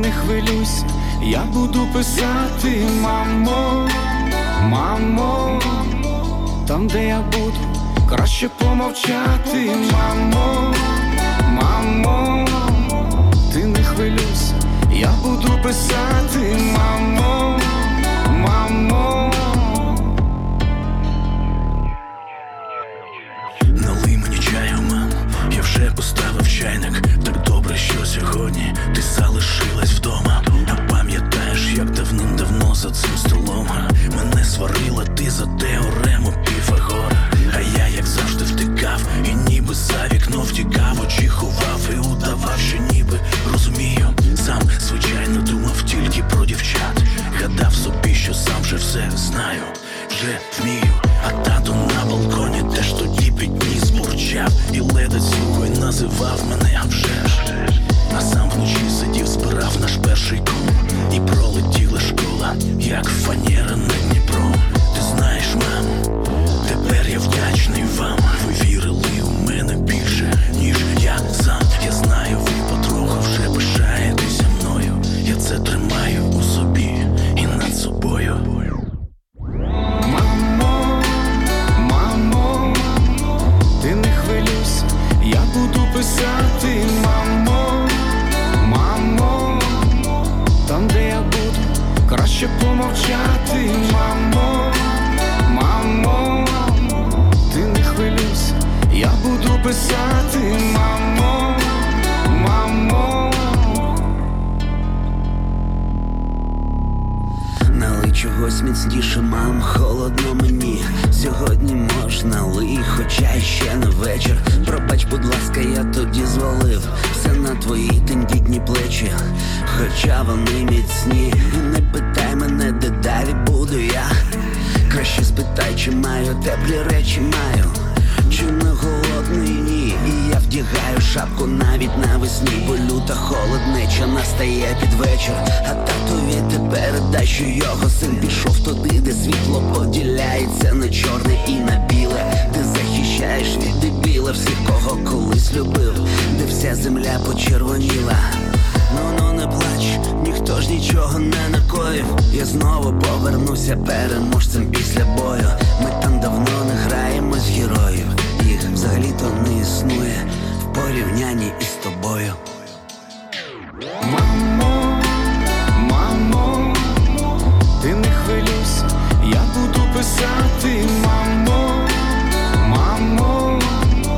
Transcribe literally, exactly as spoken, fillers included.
не хвилюйся, я буду писати, мамо, мамо, там, де я буду, краще помовчати, мамо, мамо, ти не хвилюйся, я буду писати, мамо, мамо. Налий мені чаю, мам, я вже поставив чайник. Так добре, що сьогодні ти залишилась вдома. А пам'ятаєш, як давним-давно за цим столом мене сварила ти за теорему Піфагора. А я, як завжди, втикав і ніби за вікно втікав, очі ховав і удавав, що ніби розумію. Сам, звичайно, думав тільки про дівчат. Гадав собі, що сам вже все знаю, вже вмію. А тато на балконі теж тоді підніс, бурчав і ледь цілкою називав мене, а вже ж. А сам вночі сидів, збирав наш перший ком, і пролетіла школа, як фанера над Дніпром. Ти знаєш, мамо, тепер я вдячний вам. Ви вірили у мене більше, ніж я сам. Я знаю, ви потроху вже пишаєтеся мною. Я це тримаю у собі і над собою. Мамо, мамо, ти не хвилюйся, я буду писати, мамо, мамо, там, де я буду, краще помовчати, мамо, мамо, ти не хвилюйся, я буду писати, мамо, мамо. Налий чогось міцніше, мам, холодно мені. Сьогодні можна лий, хоча ще не вечір. Пробач, будь ласка, я тоді звалив все на твої тендітні плечі, хоча вони міцні. І не питай мене, де далі буду я. Краще спитай, чи маю теплі речі, маю, чи не голодний, ні. І я вдягаю шапку навіть навесні, бо люта холоднеча настає під вечір. А татові ти передай, що його син пішов туди, де світло поділяється на чорне і на біле. Ти захищаєш від дебіла всіх, кого колись любив, де вся земля почервоніла. Ну-ну, не плач, ніхто ж нічого не накоїв. Я знову повернуся переможцем після бою. Ми там давно не граємось героїв, їх взагалі-то не існує в порівнянні із тобою. Мамо, мамо, ти не хвилюйся, я буду писати, мамо.